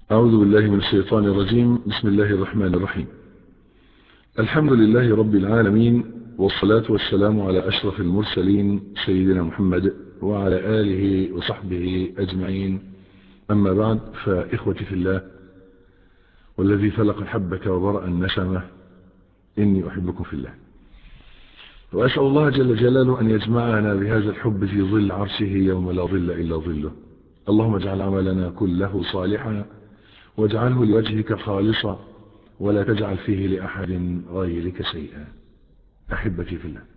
أعوذ بالله من الشيطان الرجيم. بسم الله الرحمن الرحيم. الحمد لله رب العالمين، والصلاة والسلام على أشرف المرسلين سيدنا محمد وعلى آله وصحبه أجمعين. أما بعد، فإخوتي في الله والذي فلق الحبة وبرأ النسمة، إني أحبكم في الله، وأسأل الله جل جلاله أن يجمعنا بهذا الحب في ظل عرشه يوم لا ظل إلا ظله. اللهم اجعل عملنا كله صالحا واجعله لوجهك خالصا ولا تجعل فيه لأحد غيرك شيئا. أحبتي في الله،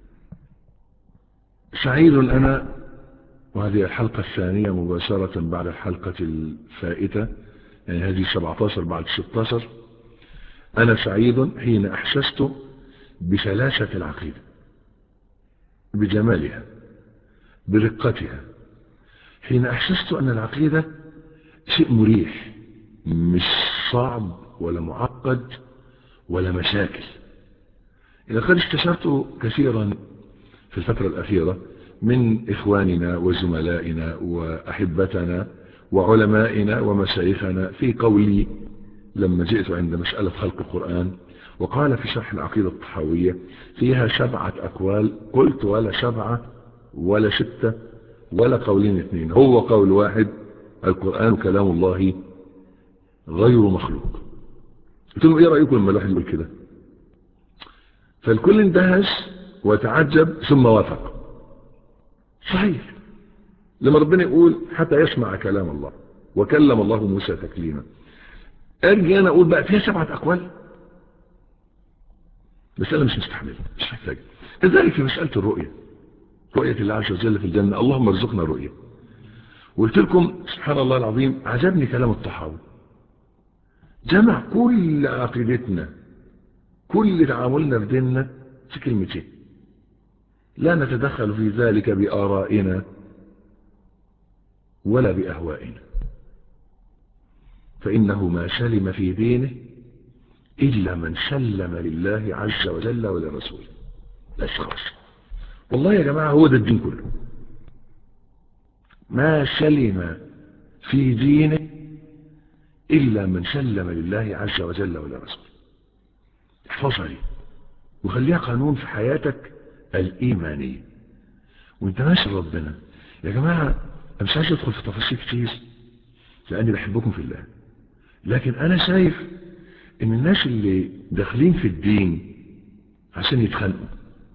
سعيد أنا، وهذه الحلقة الثانية مباشرة بعد الحلقة الفائتة، يعني هذه 17 بعد 16. أنا سعيد حين أحسست بسلاسة العقيدة، بجمالها، برقتها، حين أحسست أن العقيدة شيء مريح، مش صعب ولا معقد ولا مشاكل. لقد استشرت كثيرا في الفترة الأخيرة من إخواننا وزملائنا وأحبتنا وعلمائنا ومشايخنا في قولي لما جئت عند مسألة خلق القرآن، وقال في شرح العقيدة الطحاوية فيها 7 أقوال. قلت ولا 7 ولا 6 ولا قولين 2، هو قول واحد: القرآن كلام الله غير مخلوق. قلت لهم ايه رأيكم لما الواحد يقول كده؟ فالكل اندهش وتعجب ثم وافق. صحيح، لما ربنا يقول حتى يسمع كلام الله وكلم الله موسى تكليما، ارجع انا اقول بقى فيها 7 أقوال؟ مسألة مش مستحملة، مش محتاجة. كذلك في مسألة الرؤية، رؤية الله عز وجل في الجنة، اللهم ارزقنا الرؤية. وقلت لكم سبحان الله العظيم، عجبني كلام الطحاوي، جمع كل عقيدتنا، كل تعاملنا في ديننا في كلمتين: لا نتدخل في ذلك بآرائنا ولا بأهوائنا، فإنه ما سلم في دينه إلا من سلم لله عز وجل ولرسوله. بس خلاص، والله يا جماعة هو ده الدين كله. ما سلم في دينه إلا من سلم لله عز وجل ولرسوله. احفظها دي وخليها قانون في حياتك الإيمانية وانت ماشي ربنا. يا جماعة أنا مش عايز أدخل في تفاصيل كتير لأني بحبكم في الله، لكن أنا شايف إن الناس اللي داخلين في الدين عشان يتخانقوا،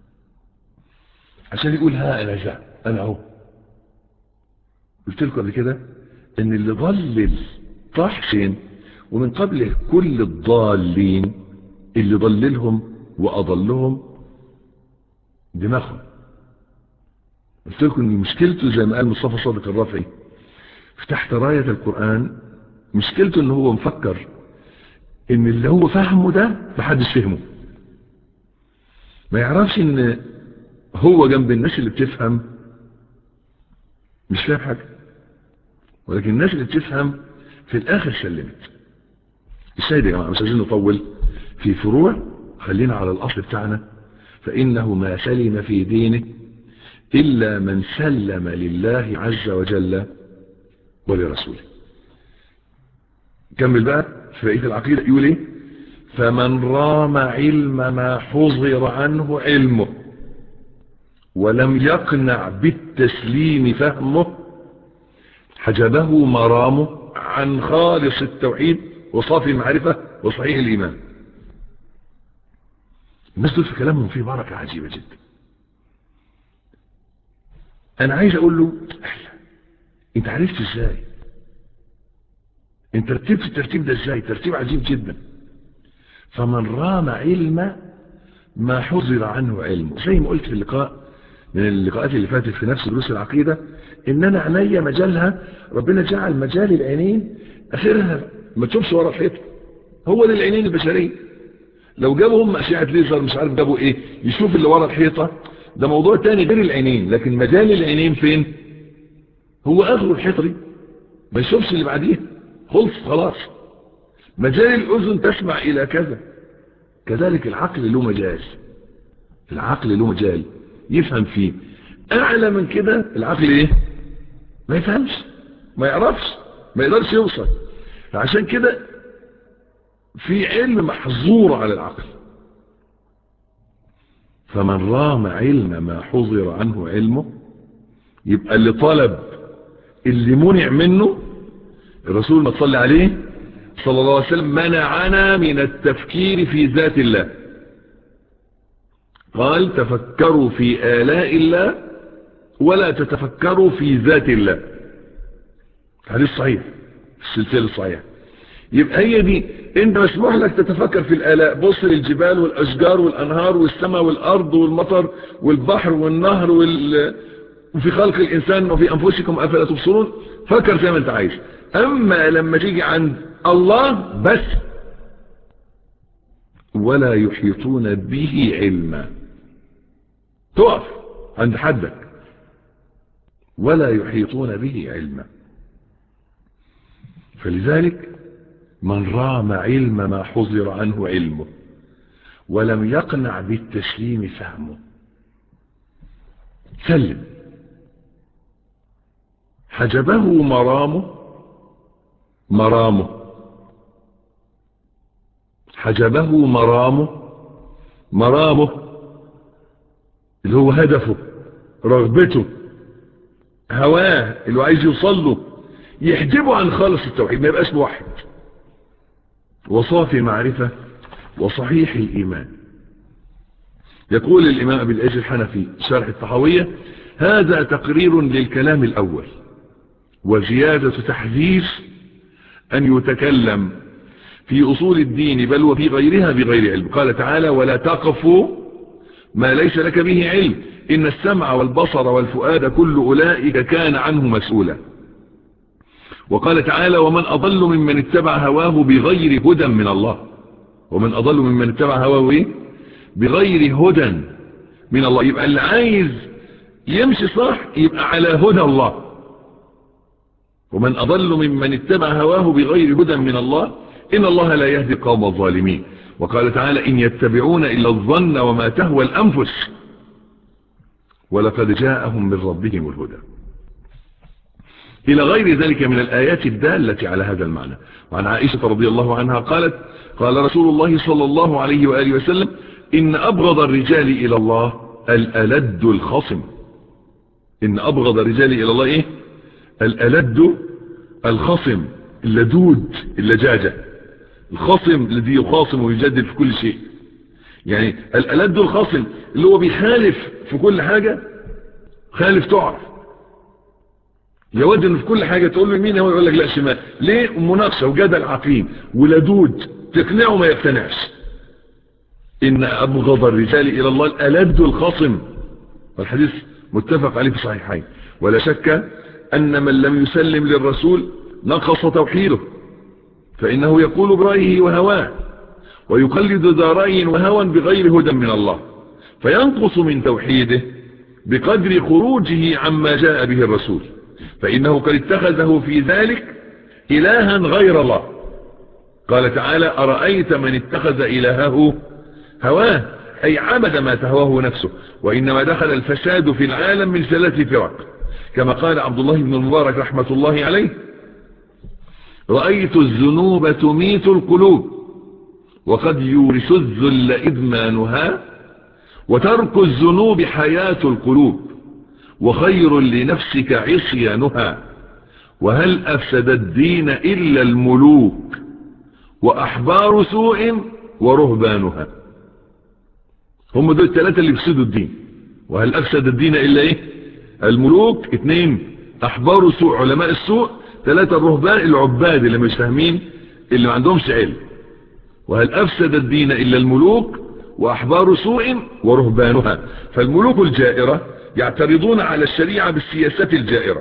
عشان يقول ها أنا أهو. قلت لكم قبل كده إن اللي ضلل طاح فين، ومن قبله كل الضالين اللي ضللهم وأضلهم دماغهم. قلت لكم إن مشكلته زي ما قال مصطفى صادق الرافعي في تحت راية القرآن، مشكلته إن هو مفكر إن اللي هو فهمه ده محدش فهمه. ما يعرفش إن هو جنب الناس اللي بتفهم مش فاهم حاجة، ولكن الناس اللي بتفهم في الآخر سلمت. الشاهد يا جماعة، مش عايزين نطول في فروع، خلينا على الأصل بتاعنا: فإنه ما سلم في دينه إلا من سلم لله عز وجل ولرسوله. كمل بقى في بقية العقيدة، يقول ايه: فمن رام علم ما حضر عنه علمه ولم يقنع بالتسليم فهمه حجبه مرامه عن خالص التوحيد وصافي المعرفة وصحيح الإيمان. الناس دول في كلامهم فيه بركة عجيبة جدا. أنا عايز أقول له: أنت عرفت إزاي؟ أنت رتبت الترتيب ده إزاي؟ ترتيب عجيب جدا. فمن رام علم ما حضر عنه علمه، زي ما قلت في اللقاء من اللقاءات اللي فاتت في نفس دروس العقيدة، ان انا عينيا مجالها، ربنا جعل مجال العينين اخرها ما تشوفش ورا الحيطه. هو ده العينين البشريه. لو جابوا هم اشعه ليزر مش عارف جابوا ايه يشوف اللي ورا الحيطه، ده موضوع تاني غير العينين. لكن مجال العينين فين؟ هو اخره الحيطه دي، ما يشوفش اللي بعديها، خلاص. مجال الاذن تسمع الى كذا. كذلك العقل له مجال، العقل له مجال يفهم فيه. اعلى من كده العقل ايه؟ ما يفهمش، ما يعرفش، ما يقدرش يوصل. عشان كده في علم محظور على العقل. فمن رام علم ما حظر عنه علمه، يبقى اللي طلب اللي منع منه، الرسول ما صلى عليه صلى الله عليه وسلم منعنا من التفكير في ذات الله. قال تفكروا في آلاء الله ولا تتفكروا في ذات الله. حديث صحيح، السلسلة الصحيحة. يبقى هي دي، انت مسموح لك تتفكر في الآلاء، بص للجبال والأشجار والأنهار والسماء والأرض والمطر والبحر والنهر وفي خلق الإنسان وفي أنفسكم أفلا تبصرون، فكر زي ما انت عايز. أما لما تيجي عند الله بس، ولا يحيطون به علما، تقف عند حدك، ولا يحيطون به علما. فلذلك من رام علم ما حظر عنه علمه ولم يقنع بالتسليم فهمه، سلم. حجبه مرامه، حجبه مرامه اللي هو هدفه، رغبته، هواه اللي هو عايز يوصل له، يحجبه عن خالص التوحيد، ما يبقاش موحد وصافي معرفة وصحيح الإيمان. يقول الإمام أبي العز الحنفي شرح الطحاوية: هذا تقرير للكلام الأول وزيادة تحذير أن يتكلم في أصول الدين بل وفي غيرها بغير علم. قال تعالى: ولا تقف ما ليس لك به علم إن السمع والبصر والفؤاد كل أولئك كان عنه مسؤولا. وقال تعالى: ومن أضل ممن اتبع هواه بغير هدى من الله. ومن أضل ممن اتبع هواه إيه؟ بغير هدى من الله. يبقى اللي عايز يمشي صح يبقى على هدى الله. ومن أضل ممن اتبع هواه بغير هدى من الله إن الله لا يهدي القوم الظالمين. وقال تعالى: إن يتبعون إلا الظن وما تهوى الأنفس ولقد جاءهم من ربهم الهدى، إلى غير ذلك من الآيات الدالة على هذا المعنى. وعن عائشة رضي الله عنها قالت: قال رسول الله صلى الله عليه وآله وسلم: إن أبغض الرجال إلى الله الألد الخصم. إن أبغض الرجال إلى الله إيه؟ الألد الخصم، اللدود، اللجاجة. الخصم الذي يخاصم ويجادل في كل شيء. يعني الألد الخصم اللي هو بيخالف في كل حاجة، خالف تعرف، يود انه في كل حاجة تقول له يمين هو يقول لك لا شمال. ليه؟ مناقشة وجدل عقيم ولدود، تقنعه ما يقتنعش. إن أبغض الرجال إلى الله الألد الخصم، والحديث متفق عليه في صحيحين. ولا شك أن من لم يسلم للرسول نقص توحيده، فإنه يقول برأيه وهواه ويقلد ذا رأي وهوى بغير هدى من الله، فينقص من توحيده بقدر خروجه عما جاء به الرسول، فإنه قد اتخذه في ذلك إلها غير الله. قال تعالى: أرأيت من اتخذ إلهه هواه، أي عبد ما تهواه نفسه. وإنما دخل الفساد في العالم من 3 فرق، كما قال عبد الله بن المبارك رحمة الله عليه: رأيت الذنوب تميت القلوب وقد يورث الذل إدمانها، وترك الذنوب حياة القلوب وخير لنفسك عصيانها، وهل أفسد الدين إلا الملوك وأحبار سوء ورهبانها. هم دول 3 اللي يفسدوا الدين. وهل أفسد الدين إلا إيه؟ الملوك 2، أحبار سوء علماء السوء 3، الرهبان العباد اللي مش فاهمين اللي ما عندهمش علم. وهل أفسد الدين إلا الملوك وأحبار سوء ورهبانها. فالملوك الجائرة يعترضون على الشريعة بالسياسات الجائرة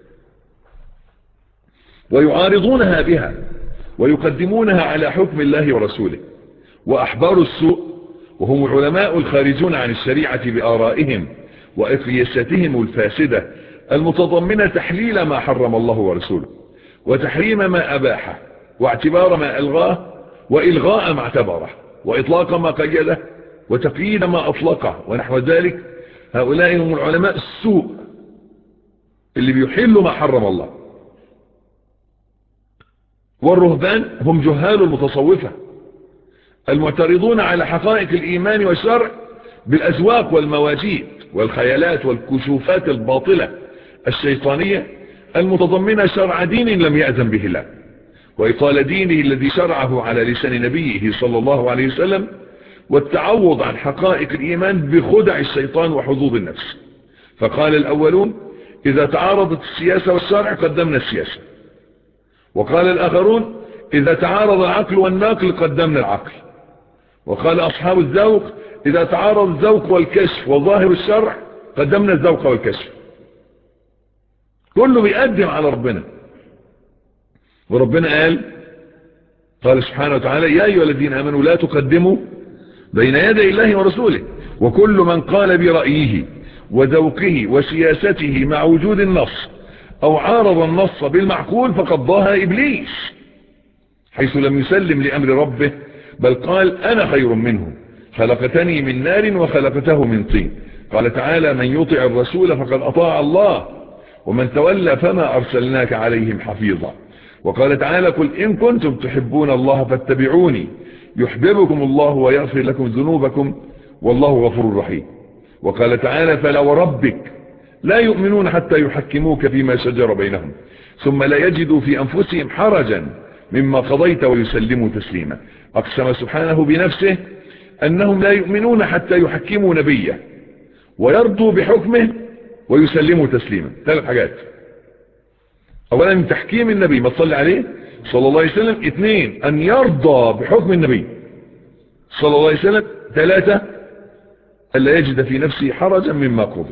ويعارضونها بها ويقدمونها على حكم الله ورسوله. وأحبار السوء وهم العلماء الخارجون عن الشريعة بآرائهم وأقياستهم الفاسدة المتضمنة تحليل ما حرم الله ورسوله وتحريم ما أباحه واعتبار ما ألغاه وإلغاء ما اعتبره وإطلاق ما قيده وتقييد ما أطلقه ونحو ذلك. هؤلاء هم العلماء السوء اللي بيحلوا ما حرم الله. والرهبان هم جهال المتصوفة المعترضون على حقائق الإيمان والشرع بالأذواق والمواجيد والخيالات والكشوفات الباطلة الشيطانية المتضمنة شرع دين لم يأذن به الله وإطال دينه الذي شرعه على لسان نبيه صلى الله عليه وسلم، والتعوض عن حقائق الإيمان بخدع الشيطان وحظوظ النفس. فقال الأولون إذا تعارضت السياسة والشرع قدمنا السياسة، وقال الآخرون إذا تعارض العقل والنقل قدمنا العقل، وقال أصحاب الذوق إذا تعارض الذوق والكشف وظاهر الشرع قدمنا الذوق والكشف. كله بيقدم على ربنا، وربنا قال سبحانه وتعالى يا أيها الذين آمنوا لا تقدموا بين يدي الله ورسوله، وكل من قال برأيه وذوقه وسياسته مع وجود النص أو عارض النص بالمعقول فقد ضاهى إبليس حيث لم يسلم لأمر ربه، بل قال أنا خير منه خلقتني من نار وخلقته من طين. قال تعالى من يطع الرسول فقد أطاع الله ومن تولى فما أرسلناك عليهم حفيظا. وقال تعالى قل إن كنتم تحبون الله فاتبعوني يحببكم الله ويغفر لكم ذنوبكم والله غفور رحيم. وقال تعالى فلا وربك لا يؤمنون حتى يحكموك فيما شجر بينهم ثم لا يجدوا في أنفسهم حرجا مما قضيت ويسلموا تسليما. أقسم سبحانه بنفسه أنهم لا يؤمنون حتى يحكموا نبيه ويرضوا بحكمه ويسلموا تسليما. 3 حاجات: اولا تحكيم النبي ما تصلي عليه صلى الله عليه وسلم، 2 ان يرضى بحكم النبي صلى الله عليه وسلم، 3 الا يجد في نفسه حرجا مما قضي.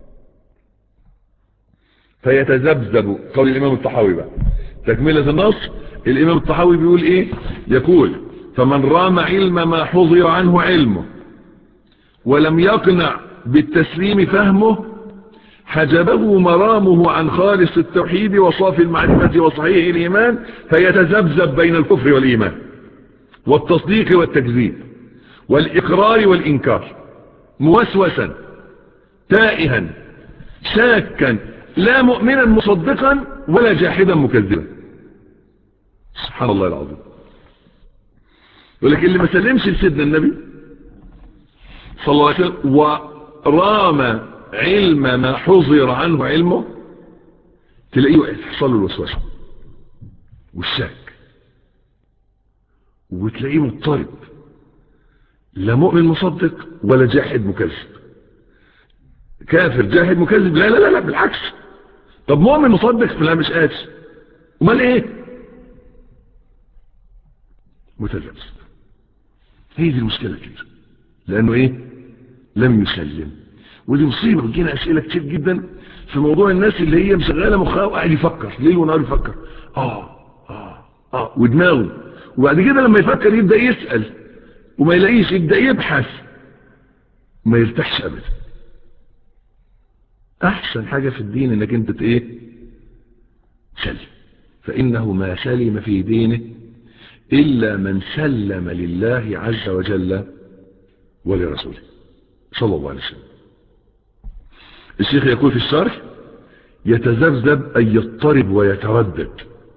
فيتذبذب. قول الامام الطحاوي بقى تكملة النص، الامام الطحاوي بيقول ايه؟ يقول فمن رام علم ما حضر عنه علمه ولم يقنع بالتسليم فهمه حجبه مرامه عن خالص التوحيد وصافي المعرفة وصحيح الإيمان، فيتذبذب بين الكفر والإيمان والتصديق والتكذيب والإقرار والإنكار موسوسا تائها شاكا لا مؤمنا مصدقا ولا جاحدا مكذبا. سبحان الله العظيم. ولكن اللي ما سلمش لسيدنا النبي صلى الله عليه وسلم ورام علم ما حضر عنه علمه تلاقيه يحصل له الوسوسه والشك وتلاقيه مضطرب، لا مؤمن مصدق ولا جاحد مكذب. كافر جاحد مكذب لا لا لا, لا بالعكس. طب مؤمن مصدق لا مش قادر، امال ايه؟ متذبذب. هي دي المشكله الكبيره، لانه ايه؟ لم يسلم. ودي مصيبه. بتجينا اسئله كتير جدا في موضوع الناس اللي هي مشغله مخها وقاعد يفكر ليل ونهار يفكر ودماغه، وبعد كده لما يفكر يبدا يسال وما يلاقيش يبدا يبحث، ما يرتاحش ابدا. احسن حاجه في الدين انك انت ايه؟ سلم. فانه ما سلم في دينه الا من سلم لله عز وجل ولرسوله صلى الله عليه وسلم. الشيخ يقول في الشرح يتذبذب أي يضطرب ويتردد،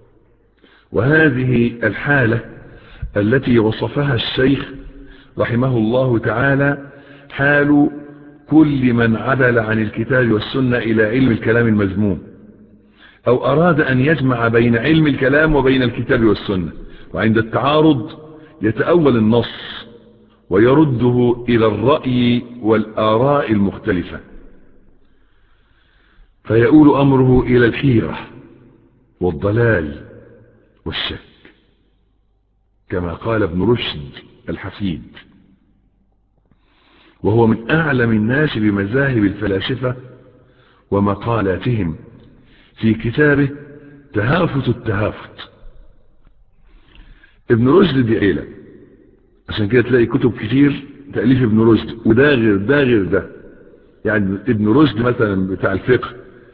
وهذه الحالة التي وصفها الشيخ رحمه الله تعالى حال كل من عدل عن الكتاب والسنة إلى علم الكلام المذموم، أو أراد أن يجمع بين علم الكلام وبين الكتاب والسنة، وعند التعارض يتأول النص ويرده إلى الرأي والآراء المختلفة، فيؤول أمره إلى الحيرة والضلال والشك، كما قال ابن رشد الحفيد، وهو من أعلم الناس بمذاهب الفلاسفة ومقالاتهم في كتابه تهافت التهافت. ابن رشد دي عيلة، عشان كده تلاقي كتب كتير تأليف ابن رشد، وده غير ده غير ده. يعني ابن رشد مثلا بتاع الفقه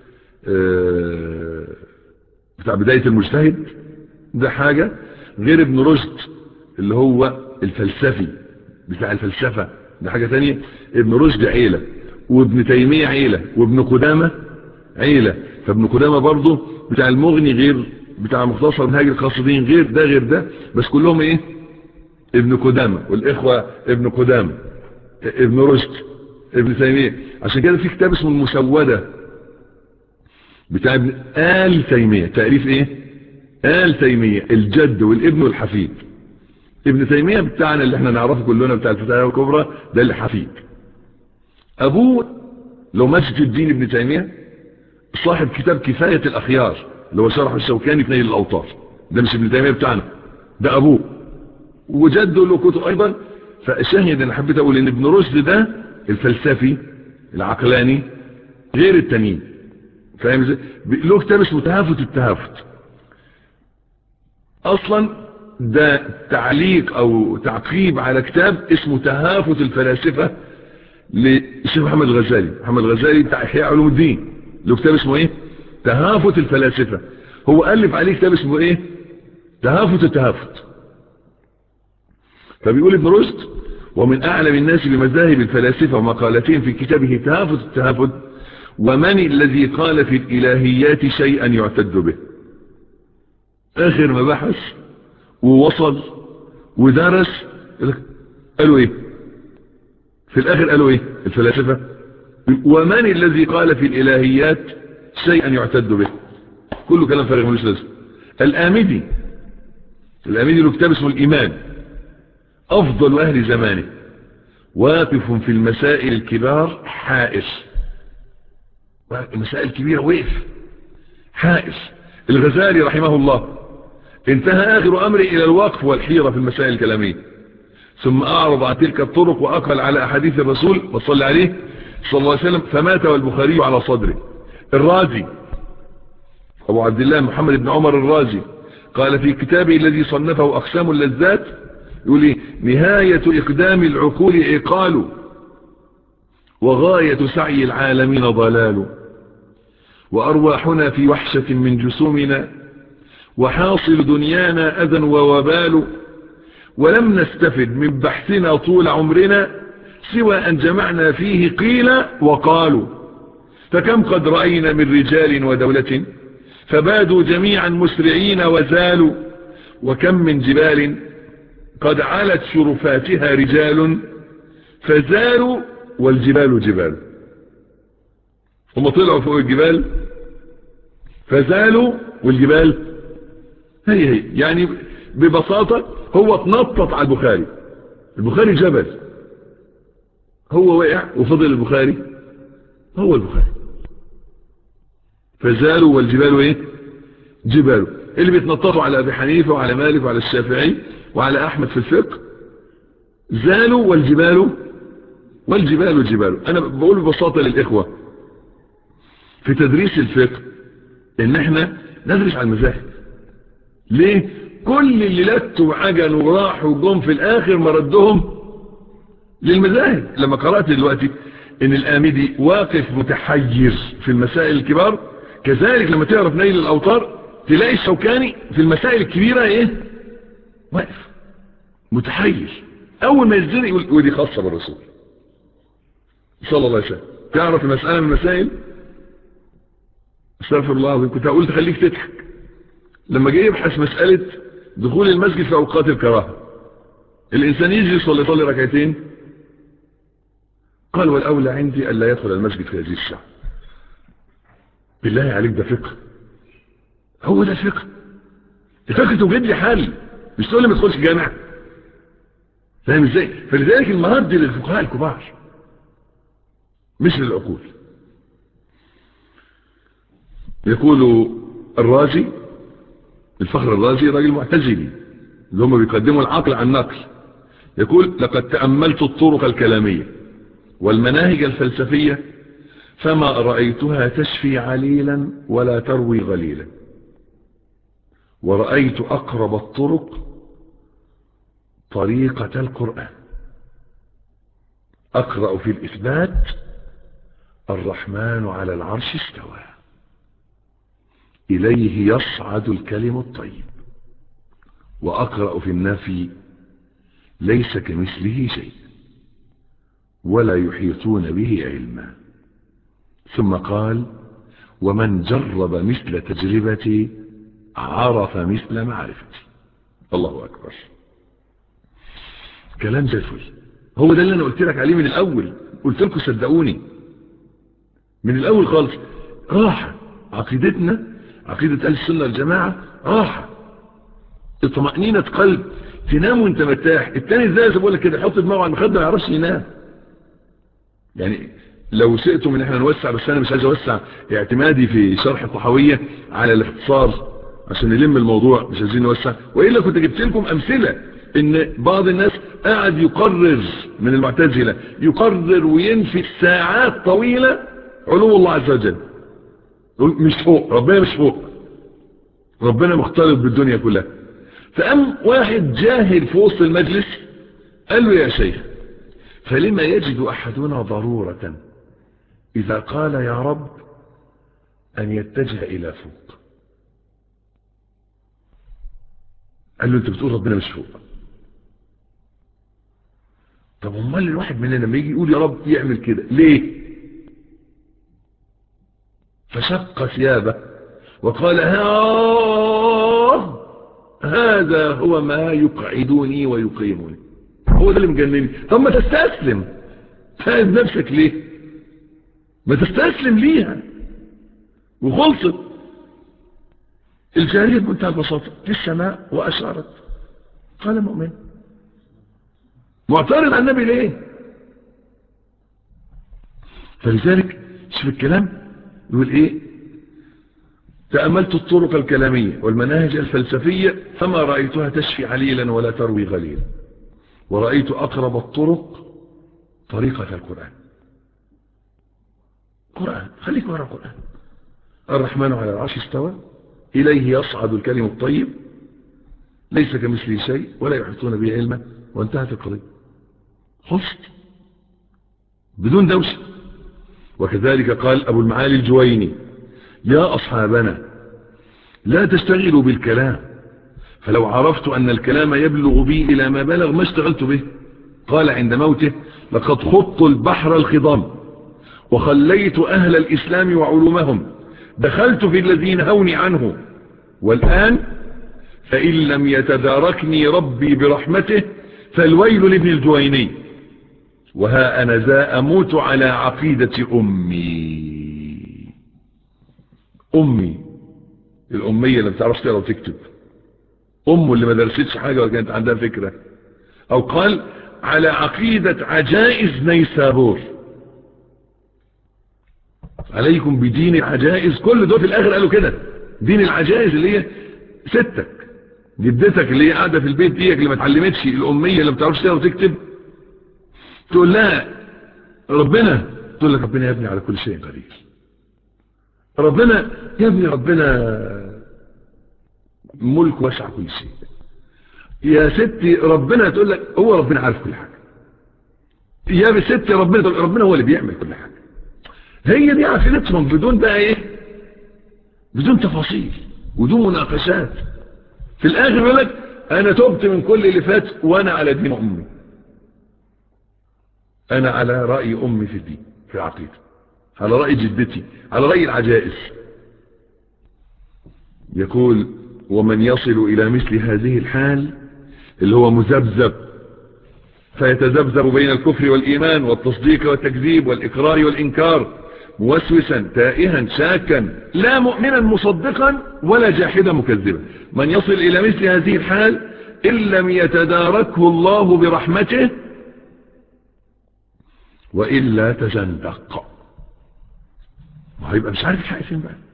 بتاع بداية المجتهد ده حاجة، غير ابن رشد اللي هو الفلسفي بتاع الفلسفة ده حاجة تانية. ابن رشد عيلة، وابن تيمية عيلة، وابن قدامة عيلة. فابن قدامة برضه بتاع المغني غير بتاع مختصر منهاج القاصدين غير ده بس كلهم ايه؟ ابن قدامة، والاخوة ابن قدامة، ابن رشد، ابن تيمية. عشان كده في كتاب اسمه المسودة بتاع ابن آل تيمية. تعريف ايه؟ آل تيمية الجد والابن والحفيد. ابن تيمية بتاعنا اللي احنا نعرفه كلنا بتاع الفتاوى الكبرى ده اللي حفيد. ابوه لو ماجد الدين ابن تيمية صاحب كتاب كفاية الاخيار اللي هو شرح الشوكاني في نيل الاوطار، ده مش ابن تيمية بتاعنا، ده ابوه. وجده له كتب ايضا. فشاهد انا حبيت اقول ان ابن رشد ده الفلسفي العقلاني غير التانيين، فاهم ازاي؟ له كتاب اسمه تهافت التهافت. اصلا ده تعليق او تعقيب على كتاب اسمه تهافت الفلاسفة للشيخ محمد الغزالي. محمد الغزالي بتاع احياء علوم الدين له كتاب اسمه ايه؟ تهافت الفلاسفة. هو الف عليه كتاب اسمه ايه؟ تهافت التهافت. فبيقول ابن رشد: ومن اعلم الناس بمذاهب الفلاسفة ومقالتهم في كتابه تهافت التهافت: ومن الذي قال في الالهيات شيئا يعتد به. اخر ما بحث ووصل ودرس قالوا ايه في الاخر؟ قالوا ايه الفلاسفة؟ ومن الذي قال في الالهيات شيئا يعتد به؟ كله كلام فارغ ملوش لازمه. الآمدي له كتاب اسمه الإيمان. أفضل أهل زمانه واقف في المسائل الكبار حائر، المسائل الكبيرة وقف حائر. الغزالي رحمه الله انتهى آخر أمره إلى الوقف والحيرة في المسائل الكلامية، ثم أعرض عن تلك الطرق وأقل على أحاديث الرسول وصلى عليه صلى الله عليه وسلم فمات والبخاري على صدره. الرازي أبو عبد الله محمد بن عمر الرازي قال في كتابه الذي صنفه أقسام اللذات، يقول لي: نهاية إقدام العقول عقال، وغاية سعي العالمين ضلال، وأرواحنا في وحشة من جسومنا، وحاصل دنيانا أذى ووبال، ولم نستفد من بحثنا طول عمرنا سوى أن جمعنا فيه قيل وقالوا، فكم قد رأينا من رجال ودولة فبادوا جميعا مسرعين وزالوا، وكم من جبال قد علت شرفاتها رجال فزالوا والجبال جبال. هم طلعوا فوق الجبال فزالوا والجبال هي يعني ببساطة هو اتنطط على البخاري. البخاري جبل، هو وقع وفضل البخاري هو البخاري. فزالوا والجبال ايه؟ جبال. اللي بيتنططوا على ابي حنيفة وعلى مالك وعلى الشافعي وعلى احمد في الفقه زالوا والجبال جبال. انا بقول ببساطة للاخوة في تدريس الفقه ان احنا ندرس على المذاهب. ليه؟ كل اللي لتوا وعجنوا وراحوا وجم في الاخر مردهم للمذاهب. لما قرأت دلوقتي ان الآمدي واقف متحير في المسائل الكبار، كذلك لما تعرف نيل الاوطار تلاقي الشوكاني في المسائل الكبيرة ايه؟ واقف متحير. اول ما يزنق يقول ودي خاصة بالرسول صلى الله عليه وسلم. تعرف المسألة من المسائل، استغفر الله العظيم كنت هقول تخليك تضحك، لما جاي يبحث مسألة دخول المسجد في اوقات الكراهة، الانسان يجي يصلي ركعتين، قال: والاولى عندي الا يدخل المسجد في هذه الساعة. بالله عليك ده فقه؟ هو ده الفقه؟ الفقه توجد لي حل، مش تقول لي ما تدخلش جامع. فاهم ازاي؟ فلذلك المرد للفقهاء الكبار مش للعقول. يقول الرازي، الفخر الرازي راجل معتزلي اللي هم بيقدموا العقل عن النقل، يقول: لقد تأملت الطرق الكلامية والمناهج الفلسفية فما رأيتها تشفي عليلا ولا تروي غليلا، ورأيت أقرب الطرق طريقة القرآن. أقرأ في الإثبات: الرحمن على العرش استوى، إليه يصعد الكلم الطيب. وأقرأ في النفي: ليس كمثله شيء ولا يحيطون به علما. ثم قال: ومن جرب مثل تجربتي عرف مثل معرفتي. الله أكبر، كلام زي الفل. هو ده اللي أنا قلت لك عليه من الأول، قلت لكم صدقوني من الأول خالص. راحة عقيدتنا، عقيدة أهل السنة والجماعة راحة، اطمأنينة قلب، تنام وانت مرتاح. التاني ازاي زي بقول لك كده، يحط دماغه على المخدة ما يعرفش ينام. يعني لو سئتم ان احنا نوسع، بس انا مش عايز اوسع اعتمادي في شرح الطحاوية على الاختصار عشان نلم الموضوع، مش عايزين نوسع. والا كنت جبت لكم امثلة ان بعض الناس قاعد يقرر من المعتزلة، يقرر وينفي ساعات طويلة علو الله عز وجل، مش فوق ربنا، مش فوق ربنا، مختلط بالدنيا كلها. فقام واحد جاهل في وسط المجلس قال له يا شيخ، فلما يجد احدنا ضرورة اذا قال يا رب ان يتجه الى فوق؟ قال له انت بتقول ربنا مش فوق، طب امال الواحد مننا لما يجي يقول يا رب يعمل كده ليه؟ فشق ثيابه وقال هذا هو ما يقعدني ويقيمني، هو ده اللي مجنني. طب ما تستسلم، تعب نفسك ليه؟ ما تستسلم ليها وخلصت. الجارية بمنتهى البساطة في السماء وأشارت، قال مؤمن. معترض على النبي ليه؟ فلذلك شوف الكلام يقول ايه: تأملت الطرق الكلامية والمناهج الفلسفية فما رأيتها تشفي عليلا ولا تروي غليلا، ورأيت أقرب الطرق طريقة القرآن. قرآن، خليك ورا القرآن. الرحمن على العرش استوى، إليه يصعد الكلم الطيب، ليس كمثله شيء ولا يحيطون به علما، وانتهت القضية، خلصت بدون دوشة. وكذلك قال أبو المعالي الجويني: يا أصحابنا لا تشتغلوا بالكلام، فلو عرفت أن الكلام يبلغ بي إلى ما بلغ ما اشتغلت به. قال عند موته: لقد خضت البحر الخضام وخليت أهل الإسلام وعلومهم، دخلت في الذي نهوني عنه، والآن فإن لم يتداركني ربي برحمته فالويل لابن الجويني، وها أنا ذا أموت على عقيدة أمي. أمي الأمية اللي بتعرفش تقرأ وتكتب، أمه اللي ما درستش حاجة ولا كانت عندها فكرة. أو قال على عقيدة عجائز نيسابور، عليكم بدين العجائز. كل دول في الآخر قالوا كده، دين العجائز اللي هي ستك، جدتك اللي هي قاعدة في البيت ديك اللي ما اتعلمتش، الأمية اللي ما بتعرفش تقرأ وتكتب، تقول لها ربنا، تقول لك ربنا يا ابني على كل شيء قدير. ربنا يا ابني، ربنا ملك واسع كل شيء. يا ستي ربنا، تقول لك هو ربنا عارف كل حاجة. يا ستي ربنا هو اللي بيعمل كل حاجة. هي دي عقيدتهم بدون بقى ايه، بدون تفاصيل بدون مناقشات. في الاخر يقول لك انا تبت من كل اللي فات وانا على دين امي، انا على رأي امي في الدين، في العقيدة، على رأي جدتي، على رأي العجائز. يقول: ومن يصل الى مثل هذه الحال اللي هو مذبذب، فيتذبذب بين الكفر والإيمان والتصديق والتكذيب والإقرار والإنكار، موسوسا تائها شاكا، لا مؤمنا مصدقا ولا جاحدا مكذبا. من يصل إلى مثل هذه الحال إن لم يتداركه الله برحمته وإلا تزندق، وهيبقى مش عارف الحق فين بقى.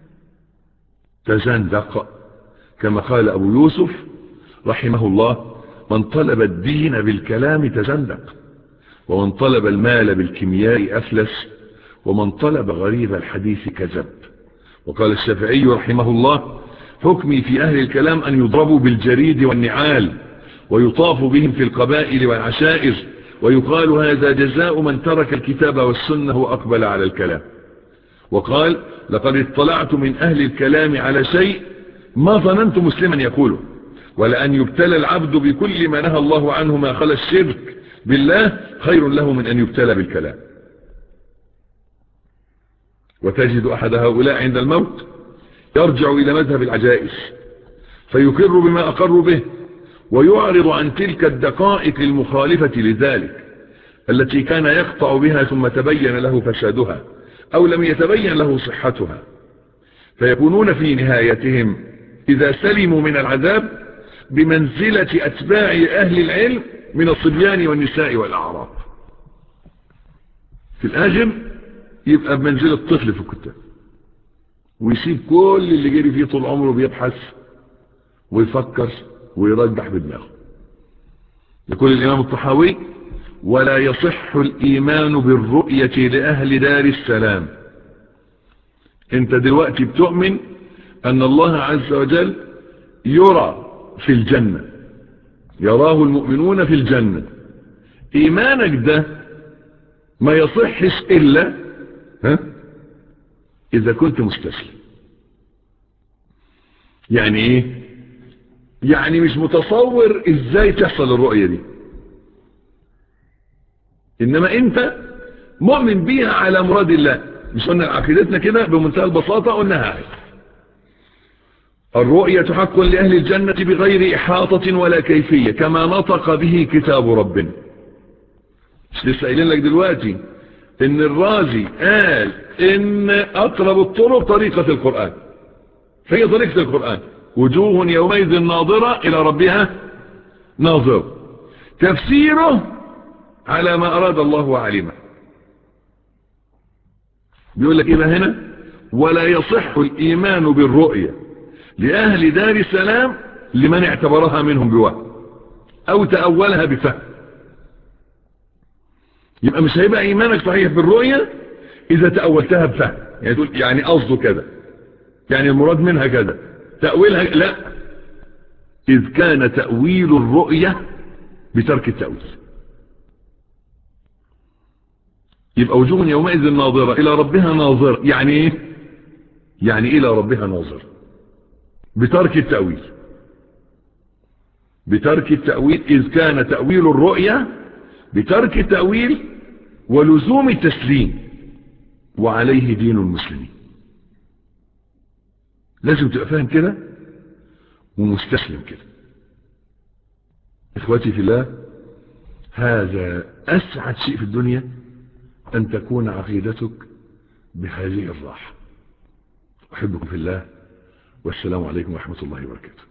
تزندق كما قال أبو يوسف رحمه الله: من طلب الدين بالكلام تزندق، ومن طلب المال بالكيمياء أفلس، ومن طلب غريب الحديث كذب. وقال الشافعي رحمه الله: حكمي في أهل الكلام أن يضربوا بالجريد والنعال ويطاف بهم في القبائل والعشائر، ويقال هذا جزاء من ترك الكتاب والسنة وأقبل على الكلام. وقال: لقد اطلعت من أهل الكلام على شيء ما ظننت مسلما يقوله، ولأن يبتلى العبد بكل ما نهى الله عنه ما خلا الشرك بالله خير له من أن يبتلى بالكلام. وتجد أحد هؤلاء عند الموت يرجع إلى مذهب العجائز فيقر بما أقر به ويعرض عن تلك الدقائق المخالفة لذلك التي كان يقطع بها ثم تبين له فسادها أو لم يتبين له صحتها، فيكونون في نهايتهم إذا سلموا من العذاب بمنزلة أتباع أهل العلم من الصبيان والنساء والأعراب. في الآخر يبقى بمنزلة الطفل في الكتاب، ويسيب كل اللي جري فيه طول عمره بيبحث ويفكر ويرجح بدماغه. يقول الإمام الطحاوي: ولا يصح الإيمان بالرؤية لأهل دار السلام. انت دلوقتي بتؤمن أن الله عز وجل يرى في الجنة، يراه المؤمنون في الجنة. إيمانك ده ما يصحش إلا إذا كنت مستسلم. يعني إيه؟ يعني مش متصور إزاي تحصل الرؤية دي، إنما أنت مؤمن بيها على مراد الله. مش قلنا عقيدتنا كده بمنتهى البساطة؟ قلناها هاي: الرؤية حق لأهل الجنة بغير إحاطة ولا كيفية كما نطق به كتاب ربنا. مش لسه قايلين لك دلوقتي ان الرازي قال ان اقرب الطرق طريقة القرآن، فهي طريقة القرآن: وجوه يومئذ ناظرة الى ربها ناظرة. تفسيره على ما اراد الله وعلمه. بيقول لك ايه هنا: ولا يصح الايمان بالرؤية لأهل دار السلام لمن اعتبرها منهم بوهم او تأولها بفهم. يبقى مش هيبقى ايمانك صحيح بالرؤية اذا تأولتها بفهم، يعني تقول يعني قصده كده، يعني المراد منها كده، تأويلها لا، اذ كان تأويل الرؤية بترك التأويل. يبقى وجوه يومئذ ناظرة الى ربها ناظرة، يعني ايه؟ يعني الى ربها ناظرة بترك التأويل. بترك التأويل، اذ كان تأويل الرؤية بترك التأويل ولزوم التسليم، وعليه دين المسلمين. لازم تبقى فاهم كده ومستسلم كده. اخواتي في الله، هذا اسعد شيء في الدنيا، ان تكون عقيدتك بهذه الراحة. احبكم في الله، والسلام عليكم ورحمة الله وبركاته.